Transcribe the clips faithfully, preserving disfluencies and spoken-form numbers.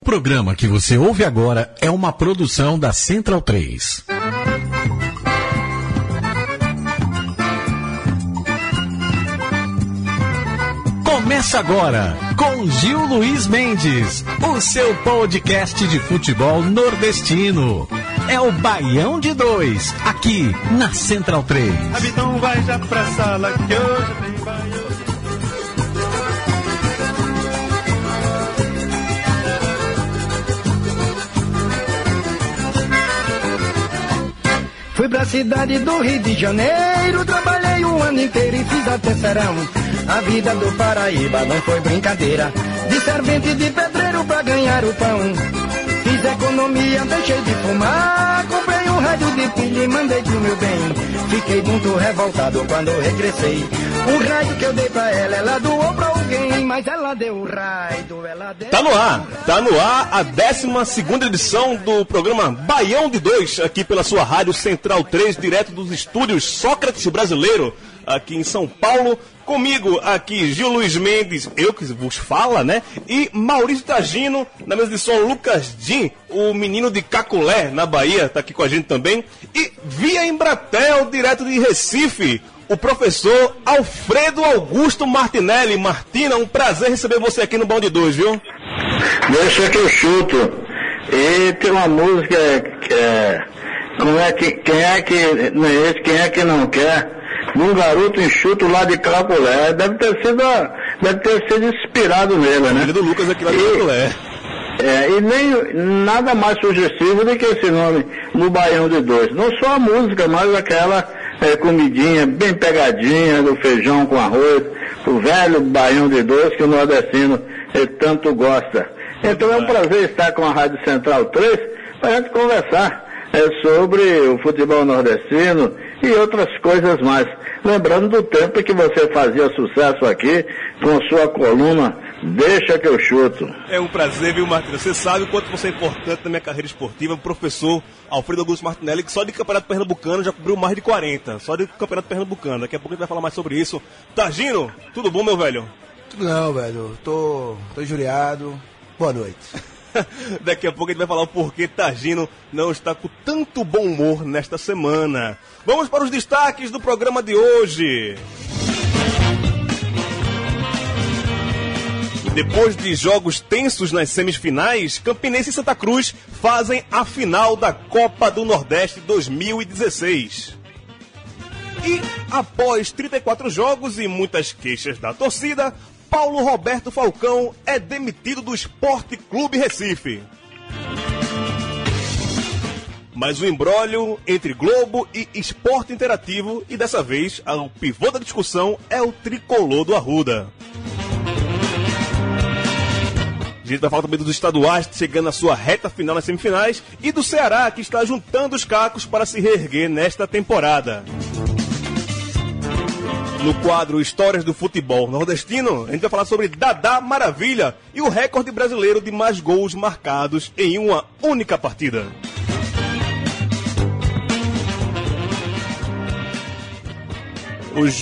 programa que você ouve agora é uma produção da Central três. Começa agora com Gil Luiz Mendes, o seu podcast de futebol nordestino. É o Baião de Dois, aqui na Central três. Então vai já pra sala que hoje tem Baião. Fui pra cidade do Rio de Janeiro, trabalhei um ano inteiro e fiz até serão. A vida do Paraíba não foi brincadeira, de servente de pedreiro pra ganhar o pão. Fiz economia, deixei de fumar, comprei um rádio de pilha e mandei pro meu bem. Fiquei muito revoltado quando regressei, o raio que eu dei pra ela, ela doou pra alguém, mas ela deu o raio, ela deu... Tá no ar, tá no ar a décima segunda edição do programa Baião de Dois, aqui pela sua rádio Central três, direto dos estúdios Sócrates Brasileiro, aqui em São Paulo. Comigo aqui, Gil Luiz Mendes, eu que vos fala, né? E Maurício Tagino, na mesa de som, Lucas Din, o menino de Caculé, na Bahia, tá aqui com a gente também. E via Embratel, direto de Recife, o professor Alfredo Augusto Martinelli. Martina, um prazer receber você aqui no Baião de Dois, viu? Deixa que eu chuto. E tem uma música que é... Como é que... Quem é que... Não é esse, quem é que não quer... Um garoto enxuto lá de Cracolé, deve ter sido, deve ter sido inspirado nele, né? Filho do Lucas aqui lá de Cracolé. É, e nem nada mais sugestivo do que esse nome no Baião de Dois. Não só a música, mas aquela é, comidinha bem pegadinha do feijão com arroz, o velho Baião de Dois que o nordestino é, tanto gosta. Então é um prazer estar com a Rádio Central três para a gente conversar é, sobre o futebol nordestino e outras coisas mais. Lembrando do tempo que você fazia sucesso aqui com sua coluna Deixa que eu chuto. É um prazer, viu, Martina? Você sabe o quanto você é importante na minha carreira esportiva. O professor Alfredo Augusto Martinelli, que só de Campeonato Pernambucano já cobriu mais de quarenta. Só de Campeonato Pernambucano. Daqui a pouco a gente vai falar mais sobre isso. Tagino, tudo bom, meu velho? Tudo não, velho. Tô, tô injuriado. Boa noite. Daqui a pouco a gente vai falar o porquê Tagino não está com tanto bom humor nesta semana. Vamos para os destaques do programa de hoje. Depois de jogos tensos nas semifinais, Campinense e Santa Cruz fazem a final da Copa do Nordeste dois mil e dezesseis. E após trinta e quatro jogos e muitas queixas da torcida, Paulo Roberto Falcão é demitido do Sport Clube Recife. Mas o imbróglio entre Globo e Esporte Interativo, e dessa vez o pivô da discussão é o tricolor do Arruda. A gente vai falar também dos estaduais, chegando à sua reta final nas semifinais, e do Ceará, que está juntando os cacos para se reerguer nesta temporada. No quadro Histórias do Futebol Nordestino, a gente vai falar sobre Dadá Maravilha e o recorde brasileiro de mais gols marcados em uma única partida. Os...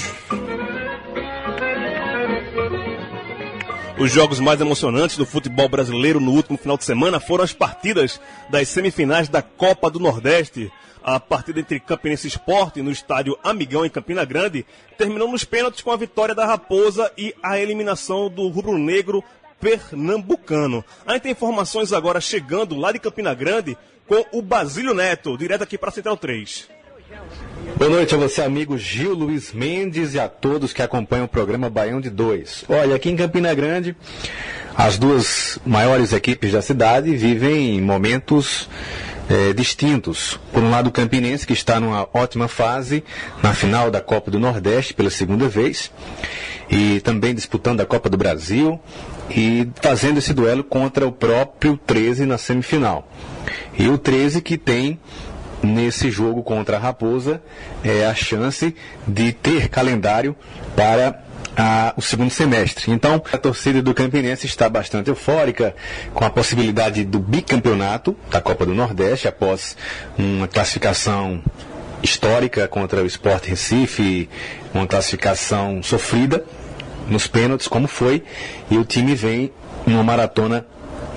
Os jogos mais emocionantes do futebol brasileiro no último final de semana foram as partidas das semifinais da Copa do Nordeste. A partida entre Campinense e Sport no estádio Amigão, em Campina Grande, terminou nos pênaltis com a vitória da Raposa e a eliminação do rubro-negro pernambucano. A gente tem informações agora chegando lá de Campina Grande com o Basílio Neto, direto aqui para a Central três. Boa noite a você, amigo Gil Luiz Mendes, e a todos que acompanham o programa Baião de Dois. Olha, aqui em Campina Grande, as duas maiores equipes da cidade vivem momentos é, distintos. Por um lado, o Campinense, que está numa ótima fase na final da Copa do Nordeste pela segunda vez, e também disputando a Copa do Brasil e fazendo esse duelo contra o próprio treze na semifinal. E o treze que tem nesse jogo contra a Raposa é a chance de ter calendário para a, o segundo semestre. Então, a torcida do Campinense está bastante eufórica com a possibilidade do bicampeonato da Copa do Nordeste após uma classificação histórica contra o Sport Recife, uma classificação sofrida nos pênaltis, como foi, e o time vem numa maratona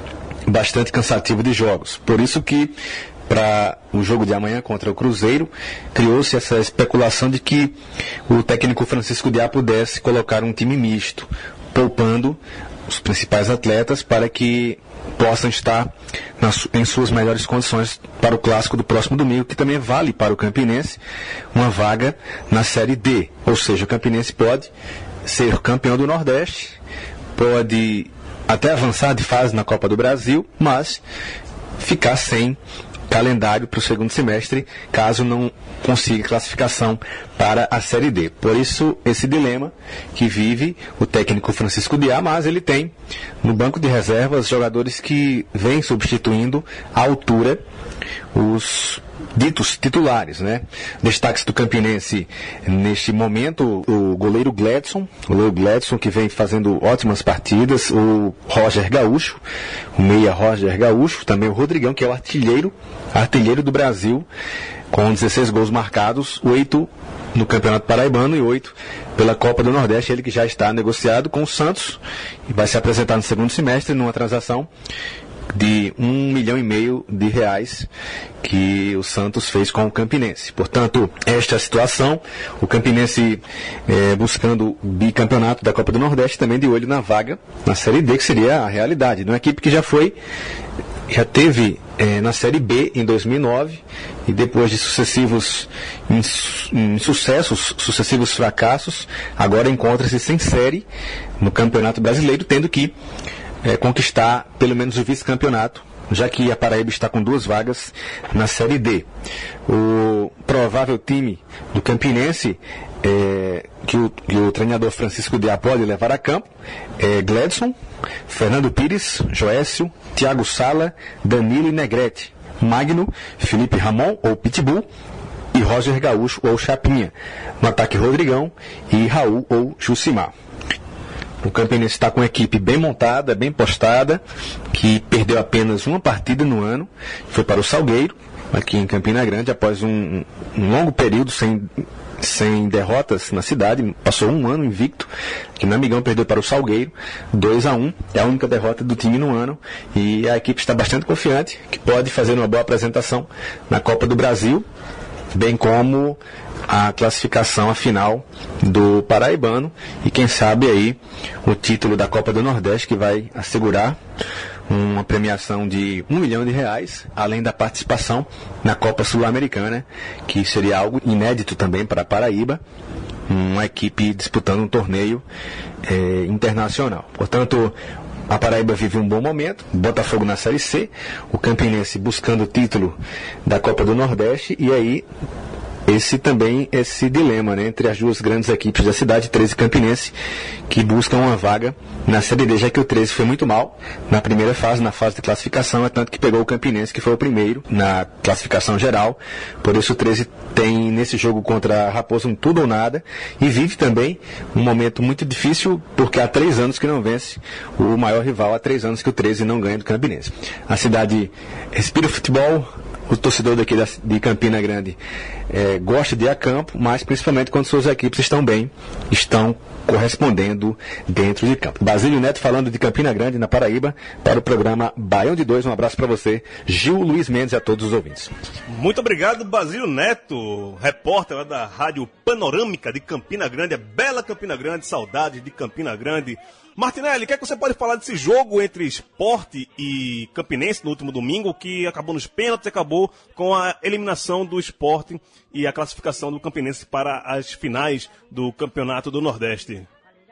bastante cansativo de jogos. Por isso que, para o jogo de amanhã contra o Cruzeiro, criou-se essa especulação de que o técnico Francisco Diá pudesse colocar um time misto, poupando os principais atletas para que possam estar nas, em suas melhores condições para o clássico do próximo domingo, que também vale para o Campinense uma vaga na Série D. Ou seja, o Campinense pode ser campeão do Nordeste, pode até avançar de fase na Copa do Brasil, mas ficar sem calendário para o segundo semestre, caso não consiga classificação para a Série D. Por isso, esse dilema que vive o técnico Francisco Diá, mas ele tem no banco de reservas jogadores que vêm substituindo à altura os ditos titulares, né? Destaques do Campinense neste momento, o goleiro Gledson, o goleiro Gledson que vem fazendo ótimas partidas, o Roger Gaúcho, o meia Roger Gaúcho, também o Rodrigão, que é o artilheiro, artilheiro do Brasil, com dezesseis gols marcados, oito no Campeonato Paraibano e oito pela Copa do Nordeste, ele que já está negociado com o Santos e vai se apresentar no segundo semestre numa transação de um milhão e meio de reais que o Santos fez com o Campinense. Portanto, esta é a situação, o Campinense é, buscando o bicampeonato da Copa do Nordeste, também de olho na vaga na Série D, que seria a realidade, de uma equipe que já foi, já teve é, na Série B em dois mil e nove, e depois de sucessivos insucessos, sucessivos fracassos, agora encontra-se sem série no Campeonato Brasileiro, tendo que É, conquistar pelo menos o vice-campeonato, já que a Paraíba está com duas vagas na Série D. O provável time do Campinense, é, que, o, que o treinador Francisco Diá pode levar a campo, é Gledson, Fernando Pires, Joécio, Thiago Sala, Danilo e Negrete, Magno, Felipe Ramon ou Pitbull e Roger Gaúcho ou Chapinha. No ataque, Rodrigão e Raul ou Jucimar. O Campinense está com uma equipe bem montada, bem postada, que perdeu apenas uma partida no ano, foi para o Salgueiro, aqui em Campina Grande, após um, um longo período sem, sem derrotas na cidade, passou um ano invicto, que no Amigão perdeu para o Salgueiro, dois a um, é a única derrota do time no ano, e a equipe está bastante confiante, que pode fazer uma boa apresentação na Copa do Brasil, bem como a classificação, a final do Paraibano e quem sabe aí o título da Copa do Nordeste, que vai assegurar uma premiação de um milhão de reais, além da participação na Copa Sul-Americana, que seria algo inédito também para a Paraíba, uma equipe disputando um torneio eh, internacional. Portanto, a Paraíba vive um bom momento, Botafogo na Série C, o Campinense buscando o título da Copa do Nordeste, e aí esse também, esse dilema, né, entre as duas grandes equipes da cidade, treze e Campinense, que buscam uma vaga na Série D, já que o treze foi muito mal na primeira fase, na fase de classificação, é tanto que pegou o Campinense, que foi o primeiro na classificação geral. Por isso o treze tem nesse jogo contra a Raposa um tudo ou nada, e vive também um momento muito difícil, porque há três anos que não vence o maior rival, há três anos que o treze não ganha do Campinense. A cidade respira o futebol, o torcedor daqui da, de Campina Grande é, gosta de ir a campo, mas principalmente quando suas equipes estão bem, estão correspondendo dentro de campo. Basílio Neto falando de Campina Grande, na Paraíba, para o programa Baião de Dois. Um abraço para você, Gil Luiz Mendes, e a todos os ouvintes. Muito obrigado, Basílio Neto, repórter lá da Rádio Panorâmica de Campina Grande, a bela Campina Grande, saudade de Campina Grande. Martinelli, o que é que você pode falar desse jogo entre Sport e Campinense no último domingo, que acabou nos pênaltis e acabou com a eliminação do Sport e a classificação do Campinense para as finais do Campeonato do Nordeste?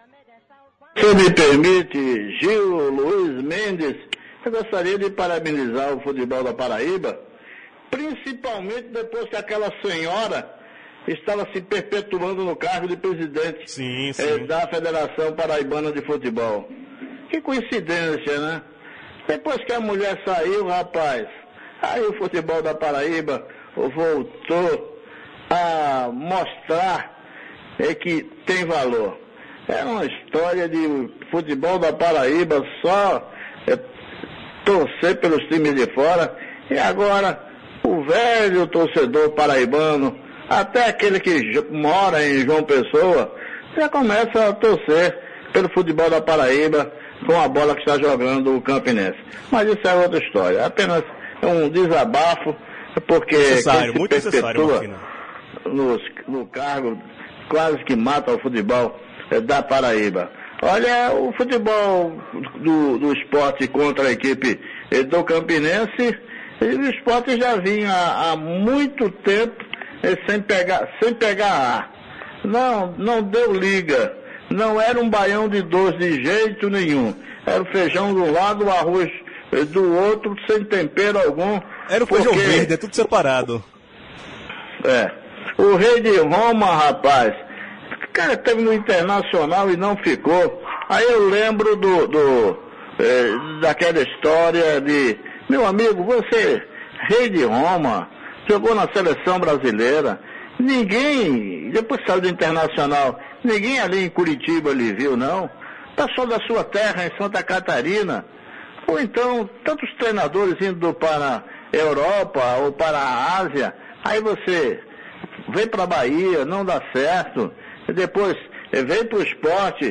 Se me permite, Gil Luiz Mendes, eu gostaria de parabenizar o futebol da Paraíba, principalmente depois que aquela senhora estava se perpetuando no cargo de presidente sim, sim. Eh, da Federação Paraibana de Futebol. Que coincidência, né? Depois que a mulher saiu, rapaz, aí o futebol da Paraíba voltou a mostrar é, que tem valor. É uma história de futebol da Paraíba, só é, torcer pelos times de fora, e agora o velho torcedor paraibano, até aquele que mora em João Pessoa, já começa a torcer pelo futebol da Paraíba, com a bola que está jogando o Campinense. Mas isso é outra história. Apenas um desabafo, porque necessário, muito necessário, no, no cargo quase que mata o futebol é, da Paraíba. Olha, o futebol do, do esporte contra a equipe é, do Campinense, o esporte já vinha há, há muito tempo é, sem pegar, sem pegar ar. Não, não deu liga. Não era um baião de dois de jeito nenhum. Era o feijão de um lado, o arroz do outro, sem tempero algum. Era o feijão porque... verde, é tudo separado. É. O rei de Roma, rapaz, o cara teve no Internacional e não ficou. Aí eu lembro do, do é, daquela história de, meu amigo, você, rei de Roma, jogou na seleção brasileira. Ninguém, depois saiu do Internacional, ninguém ali em Curitiba lhe viu, não. Passou da sua terra, em Santa Catarina. Ou então, tantos treinadores indo para a Europa ou para a Ásia. Aí você vem para a Bahia, não dá certo. E depois vem para o esporte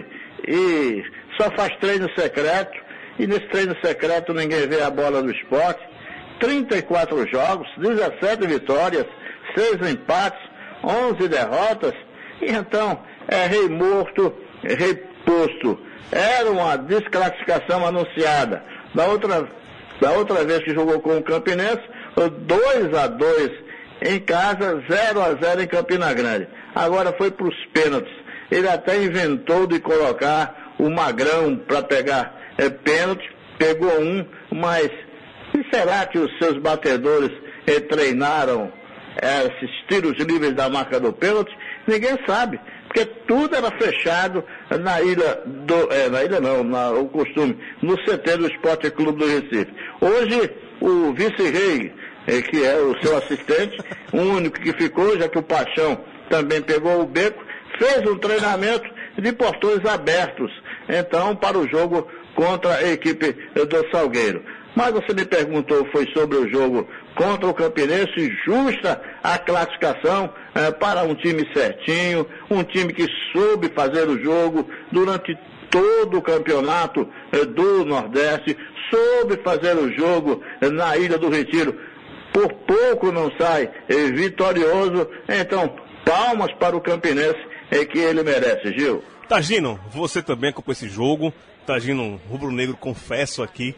e só faz treino secreto. E nesse treino secreto ninguém vê a bola do esporte. trinta e quatro jogos, dezessete vitórias, seis empates, onze derrotas. E então, é rei morto, rei posto. Era uma desclassificação anunciada. Da outra, da outra vez que jogou com o Campinense, dois a dois em casa, zero a zero em Campina Grande. Agora foi para os pênaltis. Ele até inventou de colocar o Magrão para pegar é, pênalti, pegou um, mas e será que os seus batedores é, treinaram é, esses tiros livres da marca do pênalti? Ninguém sabe, porque tudo era fechado na ilha do, é, na ilha não, na, o costume, no C T do Esporte Clube do Recife. Hoje, o vice-rei, é, que é o seu assistente, o único que ficou, já que o Paixão também pegou o beco, fez um treinamento de portões abertos, então, para o jogo contra a equipe do Salgueiro. Mas você me perguntou, foi sobre o jogo contra o Campinense, justa a classificação é, para um time certinho, um time que soube fazer o jogo durante todo o campeonato é, do Nordeste, soube fazer o jogo é, na Ilha do Retiro. Por pouco não sai é, vitorioso, então palmas para o Campinense é, que ele merece, Gil. Tagino, você também acompanhou esse jogo. Tagino, rubro-negro, confesso aqui,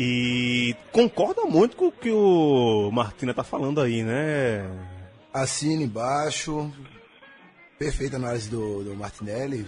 e concorda muito com o que o Martina tá falando aí, né? Assina embaixo, perfeita análise do, do Martinelli,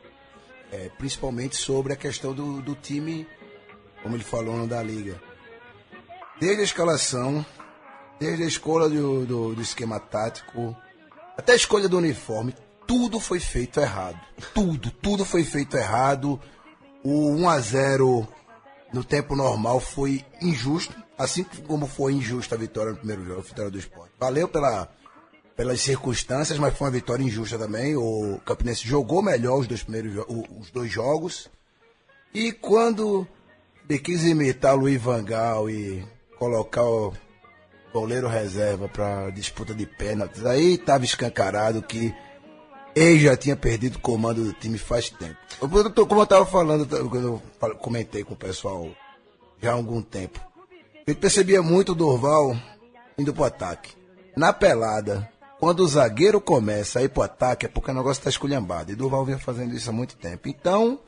é, principalmente sobre a questão do, do time, como ele falou no da Liga. Desde a escalação, desde a escolha do, do, do esquema tático, até a escolha do uniforme, tudo foi feito errado. Tudo, tudo foi feito errado. O um a zero no tempo normal foi injusto, assim como foi injusta a vitória no primeiro jogo, a vitória do Sport. Valeu pela, pelas circunstâncias, mas foi uma vitória injusta também. O Campinense jogou melhor os dois, primeiros, os dois jogos. E quando ele quis imitar o Luiz Van Gaal e colocar o goleiro reserva para disputa de pênaltis, aí estava escancarado que ele já tinha perdido o comando do time faz tempo. Eu, como eu estava falando, quando eu comentei com o pessoal já há algum tempo, eu percebia muito o Durval indo pro ataque. Na pelada, quando o zagueiro começa a ir pro ataque, é porque o negócio está esculhambado. E o Durval vinha fazendo isso há muito tempo. Então,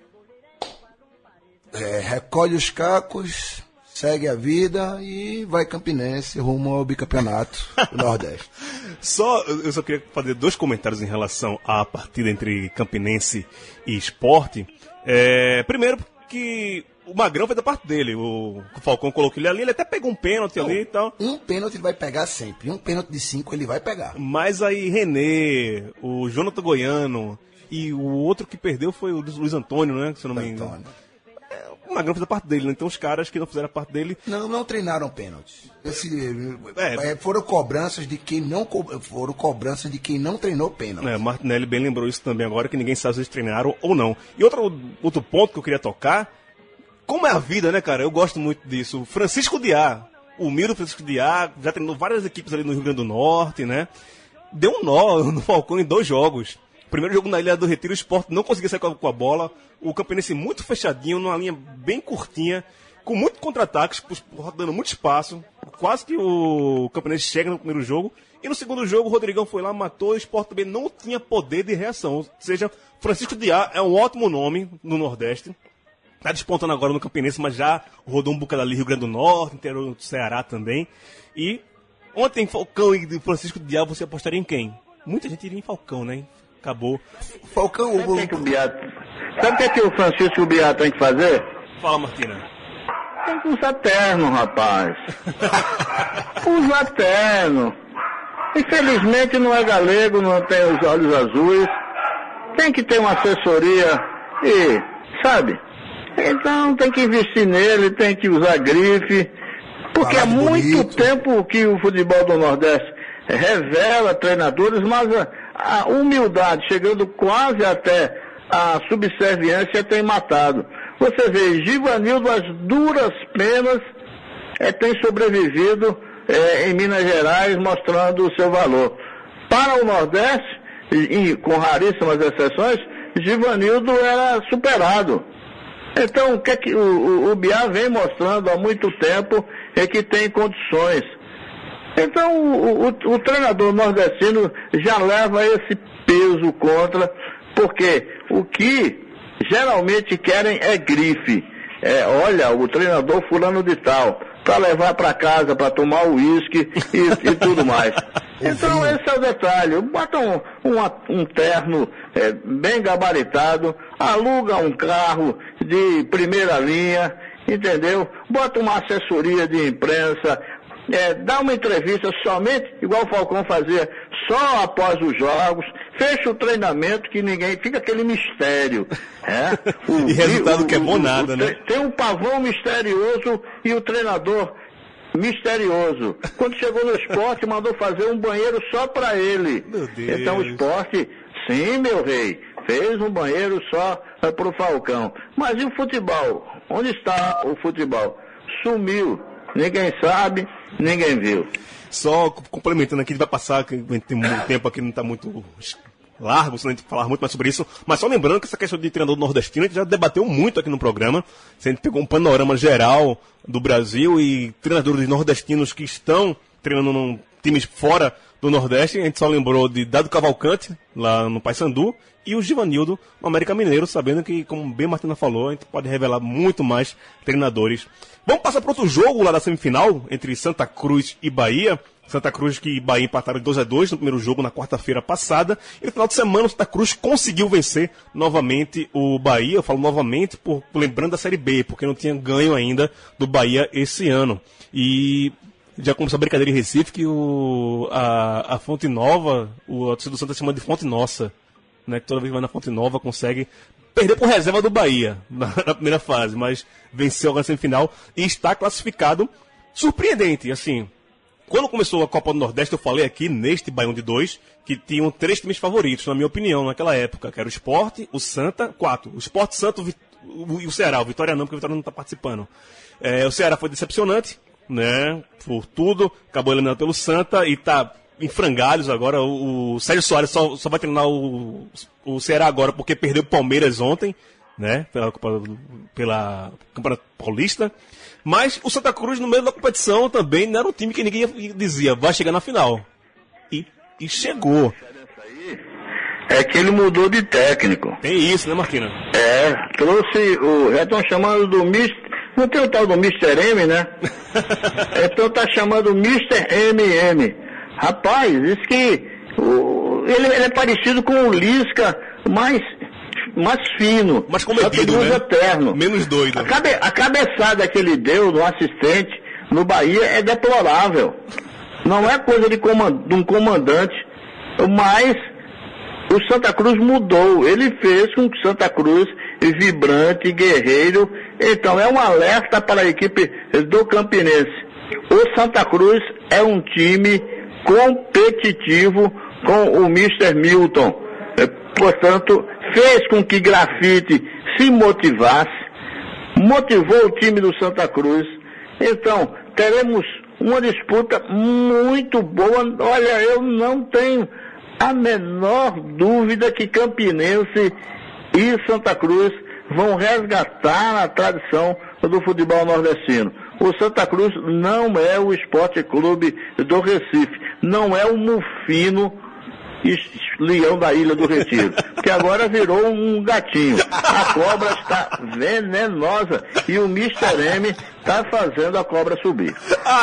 é, recolhe os cacos, segue a vida e vai Campinense rumo ao bicampeonato do Nordeste. Só, eu só queria fazer dois comentários em relação à partida entre Campinense e Sport. É, primeiro, que o Magrão foi da parte dele. O, o Falcão colocou ele ali, ele até pegou um pênalti Não, ali e tal. Um pênalti ele vai pegar sempre. Um pênalti de cinco ele vai pegar. Mas aí René, o Jonathan Goiano e o outro que perdeu foi o Luiz Antônio, né? Se eu não me engano. O Magrão fez a parte dele, né? Então os caras que não fizeram a parte dele... Não, não treinaram pênalti. Esse, é, foram cobranças de quem não foram cobranças de quem não treinou pênalti. É, Martinelli bem lembrou isso também agora, que ninguém sabe se eles treinaram ou não. E outro, outro ponto que eu queria tocar, como é a vida, né, cara? Eu gosto muito disso. Francisco Diá, o humilde Francisco Diá, já treinou várias equipes ali no Rio Grande do Norte, né? Deu um nó no Falcão em dois jogos. primeiro jogo na Ilha do Retiro, o Sport não conseguia sair com a bola, o Campinense muito fechadinho, numa linha bem curtinha, com muitos contra-ataques, dando muito espaço, quase que o Campinense chega no primeiro jogo, e no segundo jogo o Rodrigão foi lá, matou, o Sport também não tinha poder de reação, ou seja, Francisco Diá é um ótimo nome no Nordeste, está despontando agora no Campinense, mas já rodou um bocado ali Rio Grande do Norte, interior do Ceará também, e ontem Falcão e Francisco Diá, você apostaria em quem? Muita gente iria em Falcão, né? Acabou. Falcão, Sabe o que, que o Biá... Sabe o que, que o Francisco Biá tem que fazer? Fala, Martina. Tem que usar terno, rapaz. Usa terno. Infelizmente não é galego, não tem os olhos azuis. Tem que ter uma assessoria e, sabe? Então tem que investir nele, tem que usar grife. Porque há muito bonito. tempo que o futebol do Nordeste revela treinadores, mas a, a humildade, chegando quase até a subserviência, tem matado. Você vê, Givanildo, as duras penas, é, tem sobrevivido é, em Minas Gerais, mostrando o seu valor. Para o Nordeste, e, e com raríssimas exceções, Givanildo era superado. Então, o que, é que o, o, o Biá vem mostrando há muito tempo é que tem condições. Então, o, o, o treinador nordestino já leva esse peso contra, porque o que geralmente querem é grife. É, olha, o treinador fulano de tal, para levar para casa, para tomar uísque e, e tudo mais. Então, esse é o detalhe. Bota um, um, um terno é, bem gabaritado, aluga um carro de primeira linha, entendeu? Bota uma assessoria de imprensa, É, dá uma entrevista somente, igual o Falcão fazia, só após os jogos, fecha o treinamento que ninguém, fica aquele mistério. É? O, e resultado o, que é bom o, nada, o, né? Tem um pavão misterioso e o treinador misterioso. Quando chegou no esporte, mandou fazer um banheiro só para ele. Meu Deus. Então o esporte, sim, meu rei, fez um banheiro só para o Falcão. Mas e o futebol? Onde está o futebol? Sumiu. Ninguém sabe, ninguém viu. Só complementando aqui, a gente vai passar, que tem muito tempo aqui, não está muito largo, senão a gente falar muito mais sobre isso, mas só lembrando que essa questão de treinador nordestino, a gente já debateu muito aqui no programa, a gente pegou um panorama geral do Brasil e treinadores nordestinos que estão treinando num times fora do Nordeste, a gente só lembrou de Dado Cavalcante, lá no Paysandu, e o Givanildo, no América Mineiro, sabendo que, como bem a Martina falou, a gente pode revelar muito mais treinadores. Vamos passar para outro jogo lá da semifinal, entre Santa Cruz e Bahia. Santa Cruz que Bahia empataram dois a dois no primeiro jogo na quarta-feira passada. E no final de semana o Santa Cruz conseguiu vencer novamente o Bahia. Eu falo novamente por, por lembrando da Série B, porque não tinha ganho ainda do Bahia esse ano. E já começou a brincadeira em Recife que o, a, a Fonte Nova, o, a torcida do Santa chama de Fonte Nossa, né, que toda vez que vai na Fonte Nova consegue perder por reserva do Bahia na, na primeira fase, mas venceu agora na semifinal e está classificado. Surpreendente, assim, quando começou a Copa do Nordeste, eu falei aqui neste Baião de dois que tinham três times favoritos, na minha opinião, naquela época, que era o Sport, o Santa, quatro, o Sport, Santa o, o, e o Ceará, o Vitória não, porque o Vitória não está participando. É, o Ceará foi decepcionante, né, por tudo, acabou eliminado pelo Santa e está em frangalhos agora. O, o Sérgio Soares só, só vai treinar o, o Ceará agora porque perdeu o Palmeiras ontem, né, pela, pela Campeonato Paulista. Mas o Santa Cruz, no meio da competição, também não era um time que ninguém dizia vai chegar na final. E, e chegou. É que ele mudou de técnico. Tem isso, né, Martina? É, trouxe o... Já estão chamando do mister... Não tem o tal do mister M, né? Então tá chamando mister M M. Rapaz, isso que... O, ele, ele é parecido com o Lisca, mais... mais fino, mais comedido, né? Eterno. Menos doido. A, cabe, a cabeçada que ele deu no assistente no Bahia é deplorável. Não é coisa de, comand, de um comandante, mas o Santa Cruz mudou. Ele fez com que Santa Cruz vibrante, guerreiro. Então é um alerta para a equipe do Campinense. O Santa Cruz é um time competitivo com o mister Milton. Portanto, fez com que Grafite se motivasse, motivou o time do Santa Cruz. Então, teremos uma disputa muito boa. Olha, eu não tenho a menor dúvida que Campinense e Santa Cruz vão resgatar a tradição do futebol nordestino. O Santa Cruz não é o Esporte Clube do Recife, não é o Mufino Leão da Ilha do Retiro, que agora virou um gatinho. A cobra está venenosa e o mister M está fazendo a cobra subir.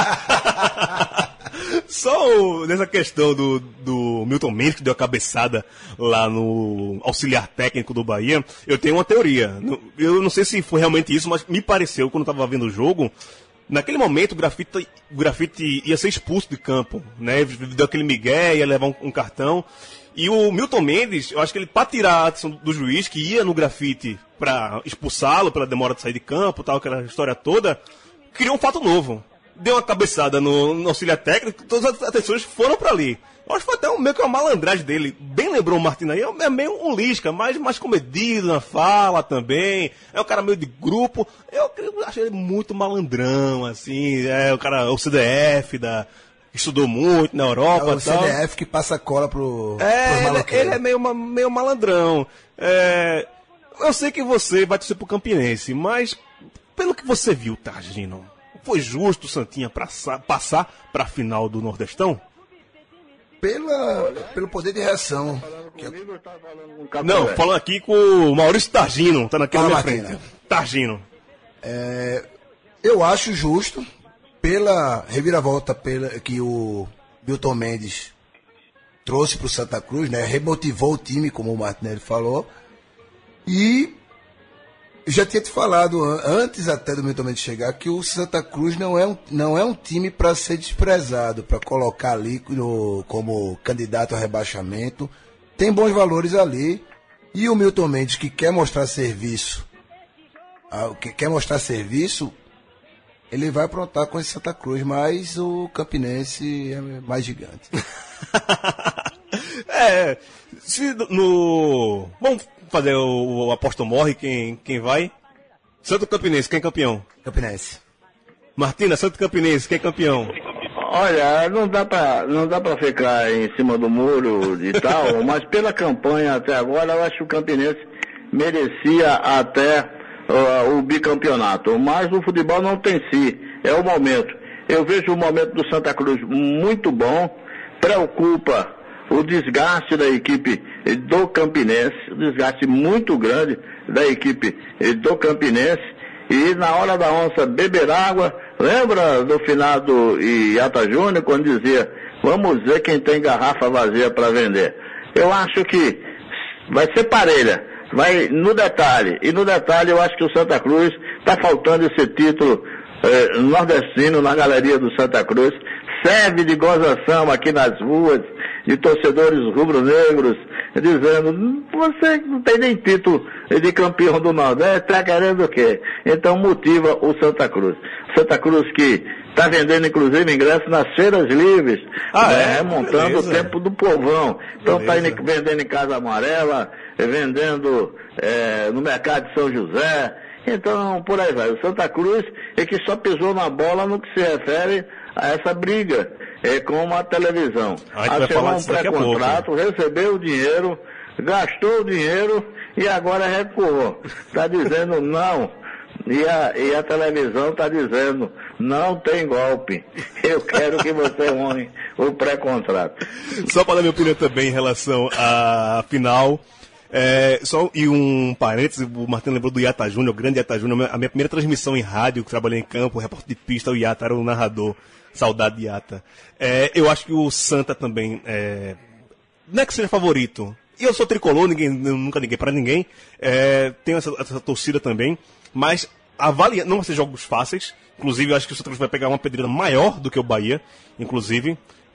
Só nessa questão do, do Milton Mendes, que deu a cabeçada lá no auxiliar técnico do Bahia, eu tenho uma teoria. Eu não sei se foi realmente isso, mas me pareceu, quando eu estava vendo o jogo, naquele momento o Grafite, o Grafite ia ser expulso de campo, né? Deu aquele migué, ia levar um, um cartão. E o Milton Mendes, eu acho que ele, para tirar a atenção do juiz, que ia no Grafite para expulsá-lo pela demora de sair de campo, tal, aquela história toda, criou um fato novo. Deu uma cabeçada no, no auxiliar técnico, todas as atenções foram para ali. Eu acho que foi até um, meio que uma malandragem dele. Bem lembrou o Martins aí, é meio um Lisca, mas mais comedido na fala também. É um cara meio de grupo. Eu, eu achei ele muito malandrão, assim. É o cara, o C D F, da, estudou muito na Europa. É o tal. C D F que passa cola pro, é, pros ele, ele é meio, meio malandrão. É, eu sei que você vai torcer pro Campinense, mas pelo que você viu, Targino, foi justo o Santinha pra, passar para a final do Nordestão? Pela, pelo poder de reação. Não, falando aqui com o Maurício Targino, tá naquela minha Martina. frente. Targino. É, eu acho justo, pela reviravolta pela, que o Milton Mendes trouxe para o Santa Cruz, né, remotivou o time, como o Martinelli falou, e já tinha te falado antes até do Milton Mendes chegar que o Santa Cruz não é um, não é um time para ser desprezado, para colocar ali no, como candidato a rebaixamento. Tem bons valores ali. E o Milton Mendes, que quer mostrar serviço, que quer mostrar serviço, ele vai aprontar com esse Santa Cruz, mas o Campinense é mais gigante. é, se no... Vamos fazer o, o aposto morre, quem, quem vai? Santo Campinense, quem é campeão? Campinense. Martina, Santo Campinense, quem é campeão? Olha, não dá pra, não dá pra ficar em cima do muro e tal, mas pela campanha até agora, eu acho que o Campinense merecia até uh, o bicampeonato. Mas o futebol não tem si, é o momento. Eu vejo o momento do Santa Cruz muito bom, preocupa o desgaste da equipe do Campinense, um desgaste muito grande da equipe do Campinense, e na hora da onça beber água, lembra do finado Iata Júnior, quando dizia, vamos ver quem tem garrafa vazia para vender. Eu acho que vai ser parelha, vai no detalhe, e no detalhe eu acho que o Santa Cruz está faltando esse título eh, nordestino na galeria do Santa Cruz, serve de gozação aqui nas ruas, de torcedores rubro-negros, dizendo, você não tem nem título de campeão do Nordeste, está querendo o quê? Então motiva o Santa Cruz. Santa Cruz que está vendendo inclusive ingressos nas feiras livres, ah, né, é? remontando Beleza. o tempo do povão. Então está vendendo em Casa Amarela, vendendo é, no Mercado de São José. Então, por aí vai. O Santa Cruz é que só pisou na bola no que se refere a essa briga é, com a televisão. Assinou um pré-contrato, recebeu o dinheiro, gastou o dinheiro e agora recuou. Está dizendo não. E a, e a televisão está dizendo, não tem golpe. Eu quero que você honre o pré-contrato. Só para dar minha opinião também em relação à final. É, só, e um parênteses, o Martin lembrou do Iata Júnior, o grande Iata Júnior, a minha primeira transmissão em rádio, que trabalhei em campo, repórter de pista, o Iata era o narrador, saudade de Iata. É, eu acho que o Santa também, é, não é que seja favorito, e eu sou tricolor, ninguém, nunca liguei para ninguém, é, tenho essa, essa torcida também, mas avalia, não vão ser jogos fáceis, inclusive eu acho que o Santa Cruz vai pegar uma pedreira maior do que o Bahia, inclusive,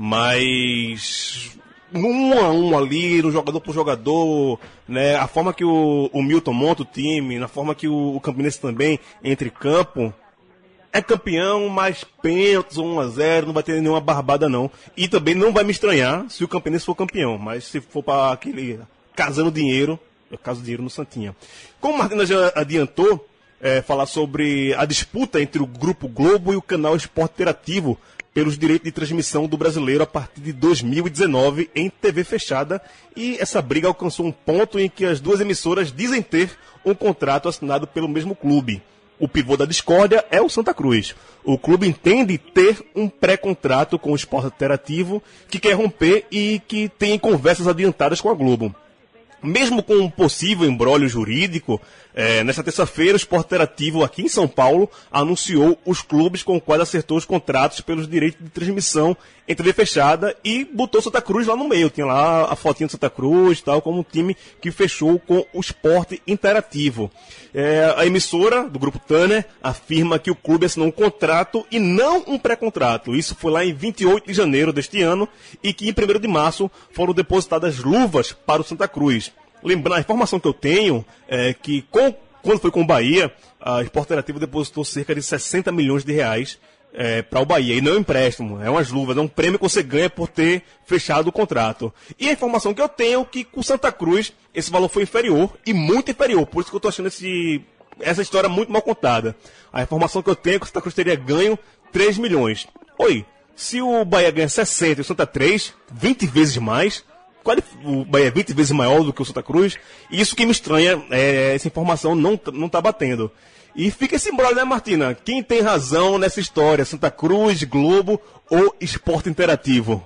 mas um a um ali, no jogador por jogador, né, a forma que o, o Milton monta o time, na forma que o, o Campinense também entra em campo, é campeão, mas pênaltis, um a zero, não vai ter nenhuma barbada não. E também não vai me estranhar se o Campinense for campeão, mas se for para aquele casando dinheiro, eu caso dinheiro no Santinha. Como o Martina já adiantou, é, falar sobre a disputa entre o Grupo Globo e o canal Esporte Interativo pelos direitos de transmissão do Brasileiro a partir de dois mil e dezenove em T V fechada. E essa briga alcançou um ponto em que as duas emissoras dizem ter um contrato assinado pelo mesmo clube. O pivô da discórdia é o Santa Cruz. O clube entende ter um pré-contrato com o Esporte Interativo que quer romper e que tem conversas adiantadas com a Globo. Mesmo com um possível imbróglio jurídico, é, nesta terça-feira o Esporte Interativo aqui em São Paulo anunciou os clubes com os quais acertou os contratos pelos direitos de transmissão em T V fechada e botou Santa Cruz lá no meio. Tinha lá a fotinha de Santa Cruz, tal, como um time que fechou com o Esporte Interativo. É, a emissora do Grupo Tanner afirma que o clube assinou um contrato e não um pré-contrato. Isso foi lá em vinte e oito de janeiro deste ano e que em primeiro de março foram depositadas luvas para o Santa Cruz. Lembrando, a informação que eu tenho é que com, quando foi com o Bahia, a Esporte Interativo depositou cerca de sessenta milhões de reais é, para o Bahia. E não é um empréstimo, é umas luvas, é um prêmio que você ganha por ter fechado o contrato. E a informação que eu tenho é que com o Santa Cruz esse valor foi inferior e muito inferior. Por isso que eu estou achando esse, essa história muito mal contada. A informação que eu tenho é que o Santa Cruz teria ganho três milhões. Oi, se o Bahia ganha sessenta e o Santa três, vinte vezes mais... O Bahia é vinte vezes maior do que o Santa Cruz. E isso que me estranha, é, essa informação não, não tá batendo. E fica esse embrolho, né, Martina? Quem tem razão nessa história? Santa Cruz, Globo ou Esporte Interativo?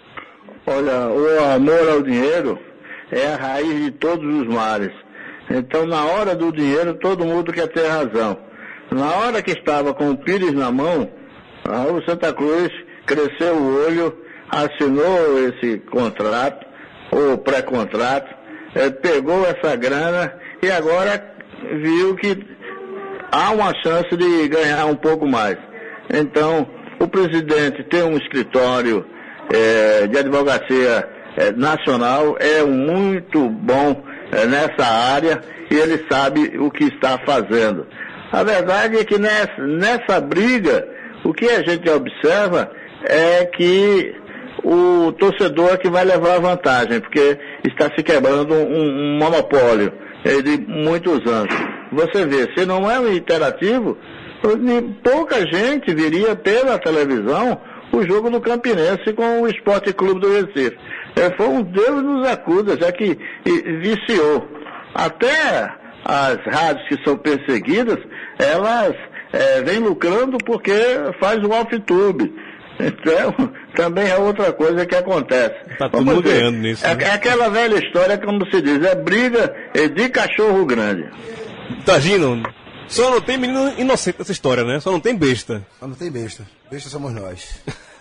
Olha, o amor ao dinheiro é a raiz de todos os males. Então, na hora do dinheiro, todo mundo quer ter razão. Na hora que estava com o Pires na mão, o Santa Cruz cresceu o olho, assinou esse contrato, o pré-contrato, eh, pegou essa grana e agora viu que há uma chance de ganhar um pouco mais. Então, o presidente tem um escritório eh, de advocacia eh, nacional, é muito bom eh, nessa área e ele sabe o que está fazendo. A verdade é que nessa, nessa briga, o que a gente observa é que o torcedor é que vai levar a vantagem, porque está se quebrando um, um monopólio de muitos anos. Você vê, se não é um interativo, pouca gente viria pela televisão o jogo do Campinense com o Esporte Clube do Recife. É, foi um Deus nos acuda, já que viciou. Até as rádios que são perseguidas, elas é, vêm lucrando porque faz o off-tube. Então, também é outra coisa que acontece. Tá todo mundo ganhando nisso. É, né? é aquela velha história, como se diz, é briga de cachorro grande. Tagino, só não tem menino inocente nessa história, né? Só não tem besta. Só não tem besta. Besta somos nós.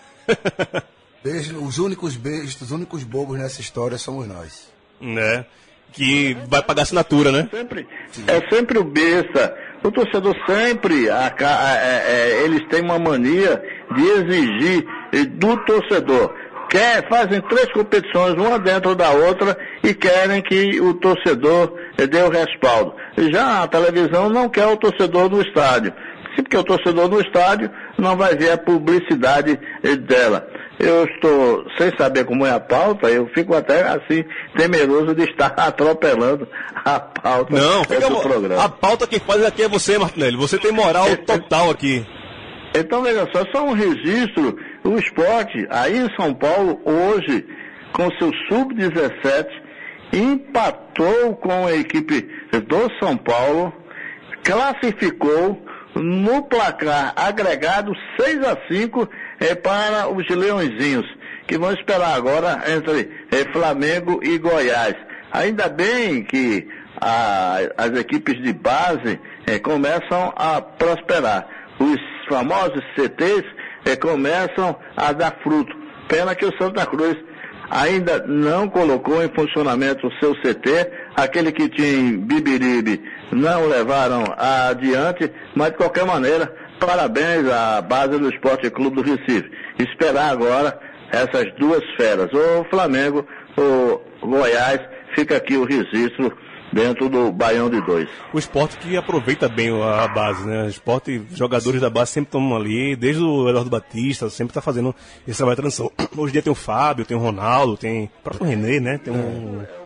Besta, os únicos bestas, os únicos bobos nessa história somos nós. Né? Que vai pagar assinatura, né? Sempre, é sempre o besta. O torcedor sempre, a, a, a, a, eles têm uma mania de exigir do torcedor. Quer, fazem três competições, uma dentro da outra, e querem que o torcedor dê o respaldo. Já a televisão não quer o torcedor no estádio. Porque o torcedor no estádio não vai ver a publicidade dela. Eu estou sem saber como é a pauta, eu fico até assim temeroso de estar atropelando a pauta não, do fica, programa. A pauta que faz aqui é você, Martinelli. Você tem moral é, total aqui. Então, veja só, só um registro. O esporte, aí em São Paulo, hoje, com seu sub dezessete, empatou com a equipe do São Paulo, classificou no placar agregado seis a cinco é, para os Leõezinhos, que vão esperar agora entre é, Flamengo e Goiás. Ainda bem que a, as equipes de base é, começam a prosperar. Os famosos C Tês é, começam a dar fruto. Pena que o Santa Cruz ainda não colocou em funcionamento o seu C T, aquele que tinha em Bibiribe não levaram adiante, mas de qualquer maneira, parabéns à base do Esporte Clube do Recife. Esperar agora essas duas feras, o Flamengo, o Goiás, fica aqui o registro dentro do Baião de dois. O esporte que aproveita bem a base, né? O esporte, os jogadores da base sempre estão ali, desde o Eduardo Batista, sempre está fazendo esse trabalho de transição. Hoje em dia tem o Fábio, tem o Ronaldo, tem o próprio René, né? Tem um,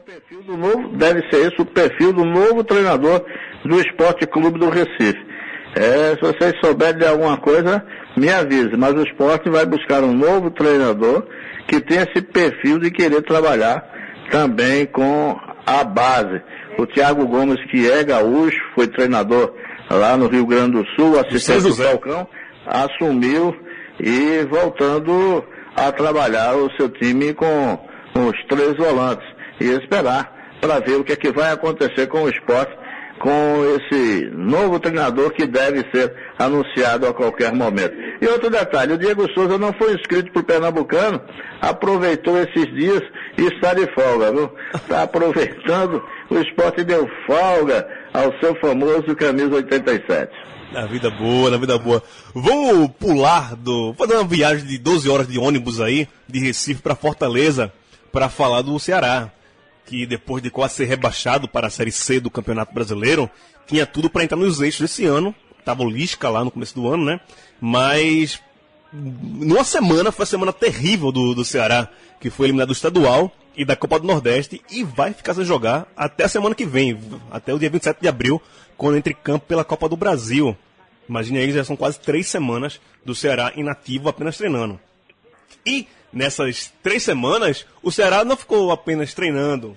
perfil do novo, deve ser esse o perfil do novo treinador do Esporte Clube do Recife. É, se vocês souberem de alguma coisa, me avise, mas o Esporte vai buscar um novo treinador que tenha esse perfil de querer trabalhar também com a base. O Thiago Gomes, que é gaúcho, foi treinador lá no Rio Grande do Sul, assistente do Falcão, assumiu e voltando a trabalhar o seu time com os três volantes e esperar para ver o que é que vai acontecer com o Esporte, com esse novo treinador que deve ser anunciado a qualquer momento. E outro detalhe, o Diego Souza não foi inscrito para o Pernambucano, aproveitou esses dias e está de folga, viu? Está aproveitando, o Esporte deu folga ao seu famoso camisa oitenta e sete. Na vida boa, na vida boa. Vamos pular do... fazer uma viagem de doze horas de ônibus aí, de Recife para Fortaleza, para falar do Ceará, que depois de quase ser rebaixado para a Série C do Campeonato Brasileiro, tinha tudo para entrar nos eixos desse ano. Tava o Lisca lá no começo do ano, né? Mas numa semana, foi a semana terrível do, do Ceará, que foi eliminado do estadual e da Copa do Nordeste, e vai ficar sem jogar até a semana que vem, até o dia vinte e sete de abril, quando entra em campo pela Copa do Brasil. Imagine aí, já são quase três semanas do Ceará inativo, apenas treinando. E nessas três semanas, o Ceará não ficou apenas treinando,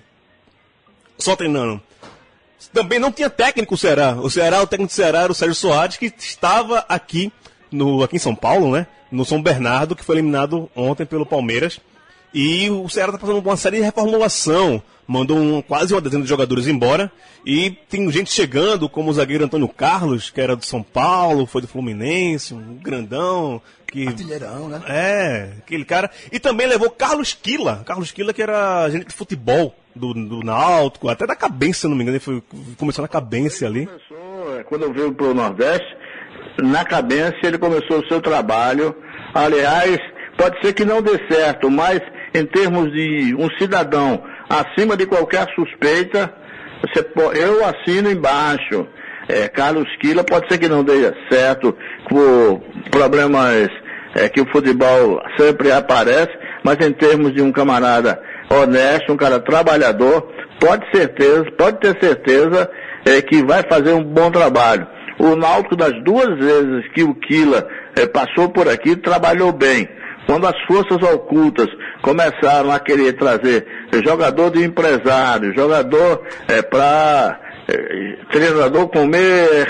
só treinando. Também não tinha técnico o Ceará. O Ceará, o técnico do Ceará era o Sérgio Soares, que estava aqui, no, aqui em São Paulo, né? No São Bernardo, que foi eliminado ontem pelo Palmeiras. E o Ceará está passando por uma série de reformulação. Mandou um, quase uma dezena de jogadores embora. E tem gente chegando, como o zagueiro Antônio Carlos, que era do São Paulo, foi do Fluminense, um grandão. Que... artilheirão, né? É, aquele cara. E também levou Carlos Quila. Carlos Quila, que era gerente de futebol do, do Náutico, até da Cabense, se não me engano. Ele foi, começou na Cabense ali. Começou, quando eu veio para o Nordeste, na Cabense ele começou o seu trabalho. Aliás, pode ser que não dê certo, mas em termos de um cidadão acima de qualquer suspeita, você pode, eu assino embaixo. É, Carlos Quila, pode ser que não dê certo por problemas é, que o futebol sempre aparece, mas em termos de um camarada honesto, um cara trabalhador, pode, certeza, pode ter certeza é, que vai fazer um bom trabalho. O Náutico, das duas vezes que o Quila é, passou por aqui, trabalhou bem. Quando as forças ocultas começaram a querer trazer jogador de empresário, jogador é, para é, treinador comer,